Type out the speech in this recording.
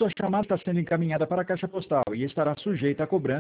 sua chamada está sendo encaminhada para a caixa postal e estará sujeita a cobrança